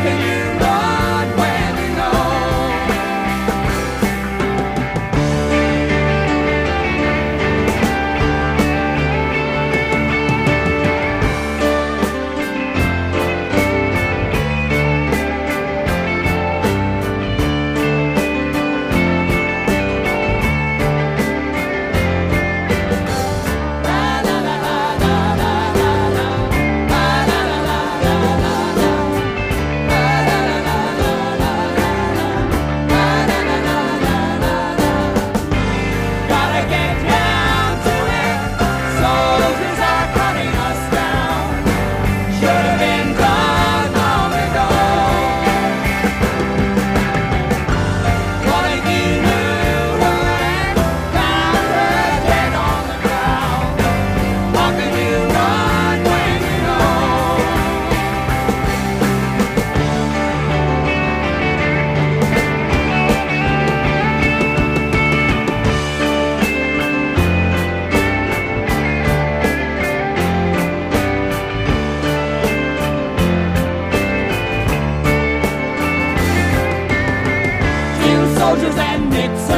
can you run when you know? Gotta get down to it. Soldiers are running us down. Should have been done long ago. What if you knew her and found her dead on the ground? How can you run when you know? Tin soldiers and Nixon